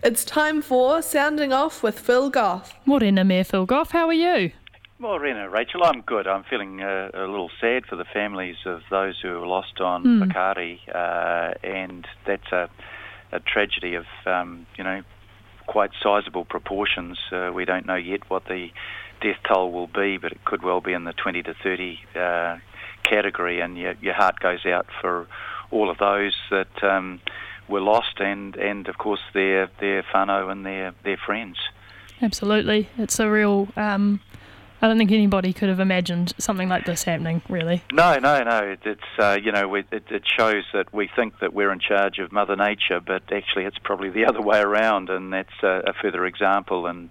It's time for Sounding Off with Phil Goff. Morena me, Phil Goff. How are you? Morena, Rachel. I'm good. I'm feeling a little sad for the families of those who were lost on Pakari, and that's a tragedy of, quite sizable proportions. We don't know yet what the death toll will be, but it could well be in the 20 to 30 category, and your heart goes out for all of those that were lost and of course their whānau and their friends. Absolutely. It's a real... I don't think anybody could have imagined something like this happening, really. No. It's it shows that we think that we're in charge of Mother Nature, but actually it's probably the other way around, and that's a further example. And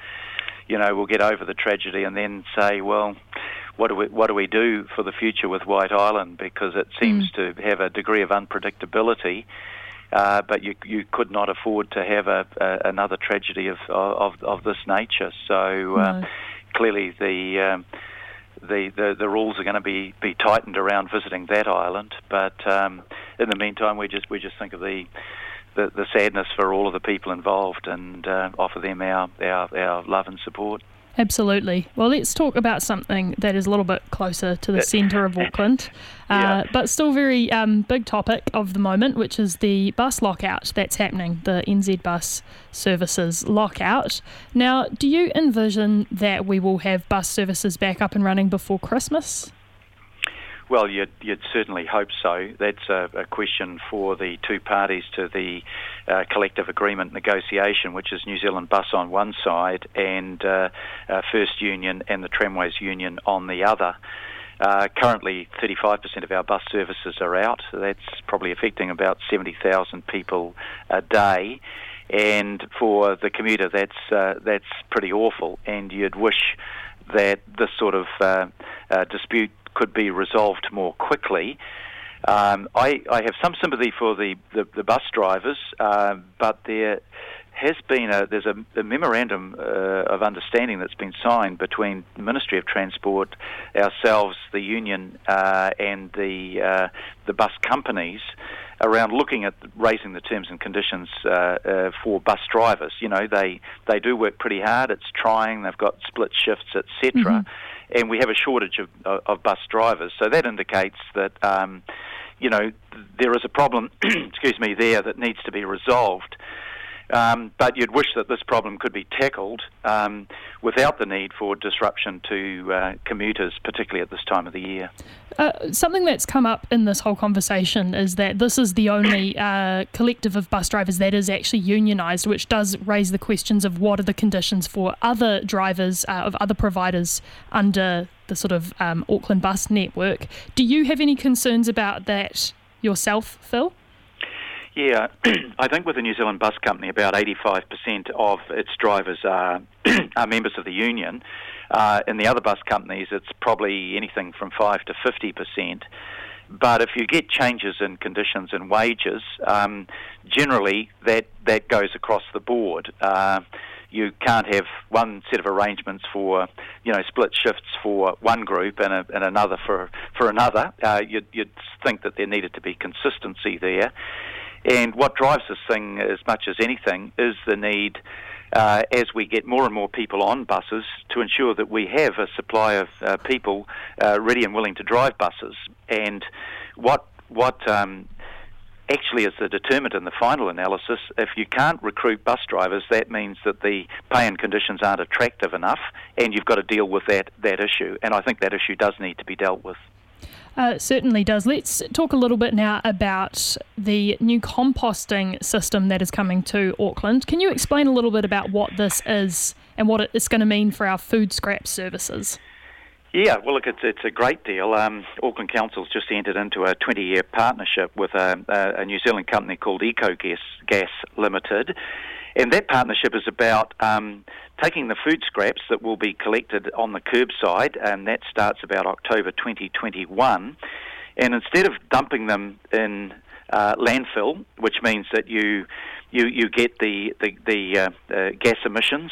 we'll get over the tragedy and then say, well, what do we do for the future with White Island? Because it seems to have a degree of unpredictability. But you could not afford to have another tragedy of this nature. So. No. Clearly, the rules are going to be tightened around visiting that island. But in the meantime, we just think of the sadness for all of the people involved and offer them our love and support. Absolutely. Well, let's talk about something that is a little bit closer to the centre of Auckland, but still very big topic of the moment, which is the bus lockout that's happening, the NZ Bus Services lockout. Now, do you envision that we will have bus services back up and running before Christmas? Well, you'd certainly hope so. That's a question for the two parties to the collective agreement negotiation, which is New Zealand Bus on one side and First Union and the Tramways Union on the other. Currently, 35% of our bus services are out. That's probably affecting about 70,000 people a day. And for the commuter, that's pretty awful. And you'd wish that this sort of dispute could be resolved more quickly. I have some sympathy for the bus drivers, but there has been there's a memorandum of understanding that's been signed between the Ministry of Transport, ourselves, the union, and the bus companies around looking at raising the terms and conditions for bus drivers. You know, they do work pretty hard. It's trying. They've got split shifts, etc. And we have a shortage of bus drivers. So that indicates that, there is a problem, there that needs to be resolved. But you'd wish that this problem could be tackled without the need for disruption to commuters, particularly at this time of the year. Something that's come up in this whole conversation is that this is the only collective of bus drivers that is actually unionised, which does raise the questions of what are the conditions for other drivers of other providers under the sort of Auckland bus network. Do you have any concerns about that yourself, Phil? Yeah, I think with the New Zealand Bus Company, about 85% of its drivers are members of the union. In the other bus companies, it's probably anything from 5 to 50%. But if you get changes in conditions and wages, generally that goes across the board. You can't have one set of arrangements for, split shifts for one group and another for another. You'd think that there needed to be consistency there. And what drives this thing as much as anything is the need, as we get more and more people on buses, to ensure that we have a supply of people ready and willing to drive buses. And what actually is the determinant in the final analysis, if you can't recruit bus drivers, that means that the pay and conditions aren't attractive enough, and you've got to deal with that issue. And I think that issue does need to be dealt with. Certainly does. Let's talk a little bit now about the new composting system that is coming to Auckland. Can you explain a little bit about what this is and what it's going to mean for our food scrap services? Yeah, well, look, it's a great deal. Auckland Council's just entered into a 20-year partnership with a New Zealand company called EcoGas Limited. And that partnership is about taking the food scraps that will be collected on the curbside, and that starts about October 2021. And instead of dumping them in landfill, which means that you get the gas emissions,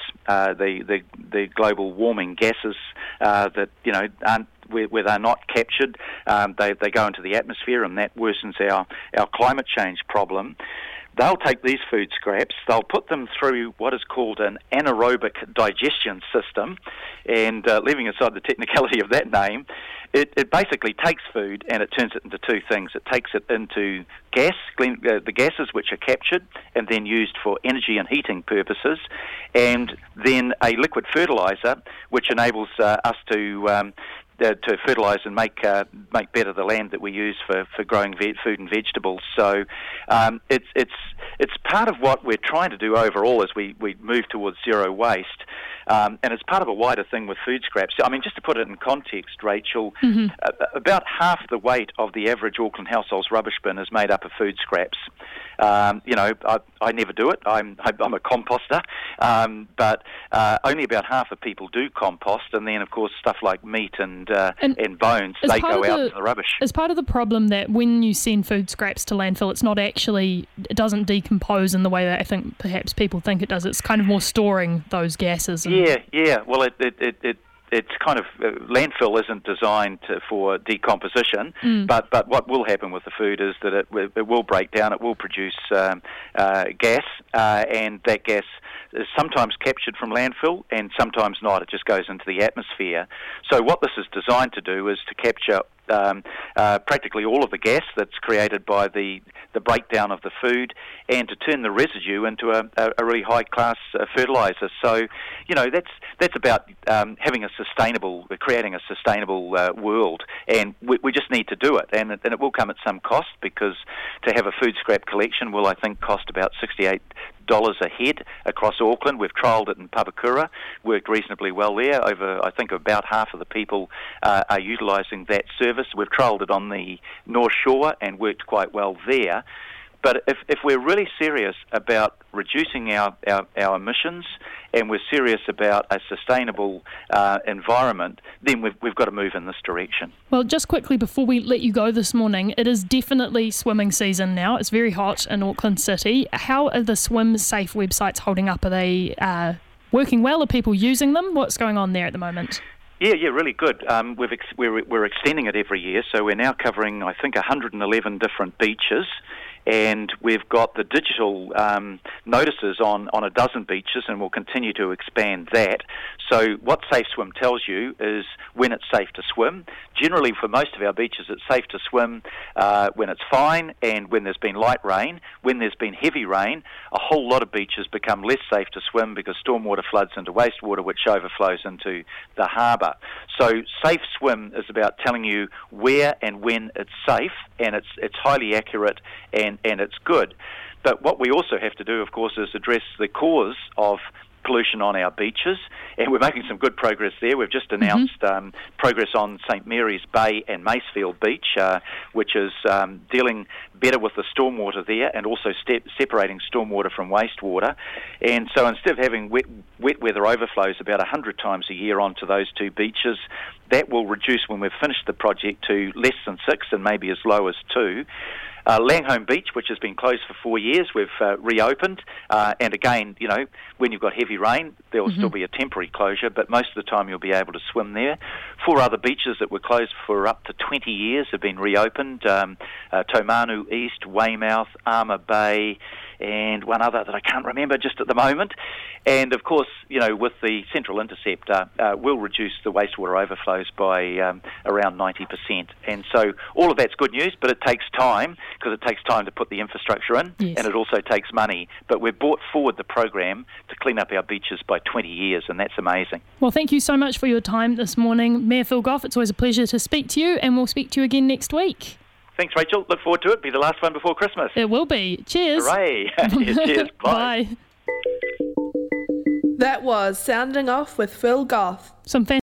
the global warming gases that aren't where they're not captured, they go into the atmosphere, and that worsens our climate change problem. they'll take these food scraps, they'll put them through what is called an anaerobic digestion system, and leaving aside the technicality of that name, it basically takes food and it turns it into two things. It takes it into gas, the gases which are captured and then used for energy and heating purposes, and then a liquid fertiliser which enables us to fertilise and make better the land that we use for growing food and vegetables. So it's part of what we're trying to do overall as we move towards zero waste. And it's part of a wider thing with food scraps. I mean, just to put it in context, Rachel, about half the weight of the average Auckland household's rubbish bin is made up of food scraps. I never do it. I'm a composter, but only about half of people do compost, and then of course stuff like meat and bones, they go out to the rubbish. Is part of the problem that when you send food scraps to landfill, it doesn't decompose in the way that I think perhaps people think it does. It's kind of more storing those gases. Yeah. Well, it's kind of landfill isn't designed for decomposition, but what will happen with the food is that it will break down. It will produce gas, and that gas is sometimes captured from landfill and sometimes not. It just goes into the atmosphere. So what this is designed to do is to capture practically all of the gas that's created by the breakdown of the food, and to turn the residue into a really high-class fertiliser. So, that's about creating a sustainable world, and we just need to do it, and it will come at some cost, because to have a food scrap collection will, I think, cost about $68 a head across Auckland. We've trialled it in Papakura, worked reasonably well there. I think about half of the people are utilising that service. We've trialled it on the North Shore and worked quite well there. But if we're really serious about reducing our emissions, and we're serious about a sustainable environment, then we've got to move in this direction. Well, just quickly before we let you go this morning, it is definitely swimming season now. It's very hot in Auckland City. How are the Swim Safe websites holding up? Are they working well? Are people using them? What's going on there at the moment? Yeah, really good. We're extending it every year, so we're now covering, I think, 111 different beaches. And we've got the digital notices on a dozen beaches, and we'll continue to expand that. So what Safe Swim tells you is when it's safe to swim. Generally, for most of our beaches, it's safe to swim when it's fine and when there's been light rain. When there's been heavy rain, a whole lot of beaches become less safe to swim because stormwater floods into wastewater, which overflows into the harbour. So Safe Swim is about telling you where and when it's safe, and it's highly accurate and it's good. But what we also have to do, of course, is address the cause of pollution on our beaches, and we're making some good progress there. We've just announced progress on St Mary's Bay and Macefield Beach, which is dealing better with the stormwater there and also separating stormwater from wastewater. And so instead of having wet weather overflows about 100 times a year onto those two beaches, that will reduce when we've finished the project to less than 6 and maybe as low as 2. Langholm Beach, which has been closed for 4 years, we've reopened. And again, when you've got heavy rain, there will still be a temporary closure, but most of the time you'll be able to swim there. 4 other beaches that were closed for up to 20 years have been reopened. Taumanu East, Weymouth, Armour Bay, and one other that I can't remember just at the moment. And of course, with the Central Interceptor, we'll reduce the wastewater overflows by around 90%. And so all of that's good news, but it takes time, because it takes time to put the infrastructure in, and it also takes money. But we've brought forward the program to clean up our beaches by 20 years, and that's amazing. Well, thank you so much for your time this morning, Mayor Phil Goff. It's always a pleasure to speak to you, and we'll speak to you again next week. Thanks, Rachel. Look forward to it. Be the last one before Christmas. It will be. Cheers. Hooray. Cheers. Bye. Bye. That was Sounding Off with Phil Goff. Some